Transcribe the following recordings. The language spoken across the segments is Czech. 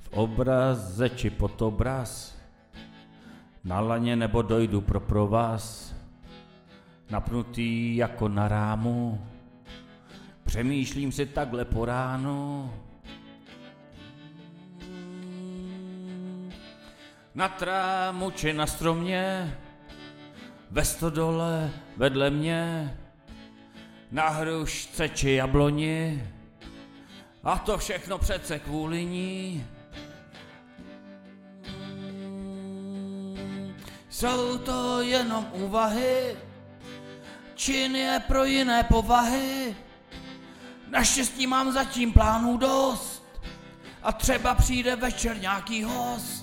V obraze či pod obraz, na laně nebo dojdu pro provaz, napnutý jako na rámu, přemýšlím si takhle po ránu. Na trámu či na stromě, ve stodole vedle mě, na hrušce či jabloni, a to všechno přece kvůli ní. Jsou to jenom úvahy, čin je pro jiné povahy. Naštěstí mám zatím plánů dost a třeba přijde večer nějaký host.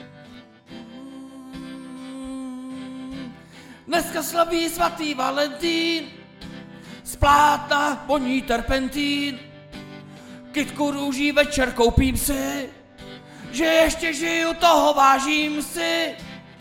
Dneska slaví svatý Valentín, z plátna voní terpentín. Kytku růží večer koupím si, že ještě žiju, toho vážím si.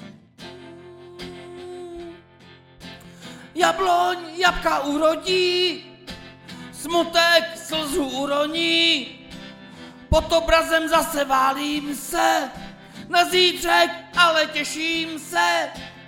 Jabloň jabka urodí, smutek slzu uroní, pod obrazem zase válím se, na zítřek ale těším se.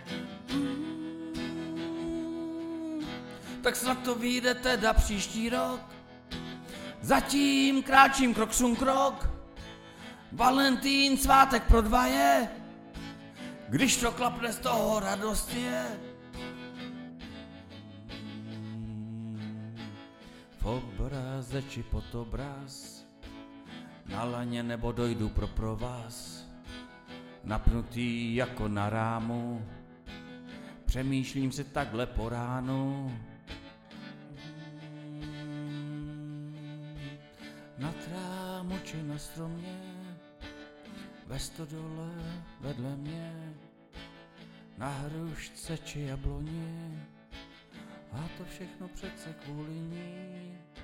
Tak snad to vyjde teda příští rok, zatím kráčím krok sun krok, Valentín svátek pro dva je, když to klapne, z toho radost je. V obraze či pod obraz, na laně nebo dojdu pro provaz, napnutý jako na rámu, přemýšlím si takhle po ránu. Na trámu či na stromě, ve stodole vedle mě, na hrušce či jabloni, a to všechno přece kvůli ní.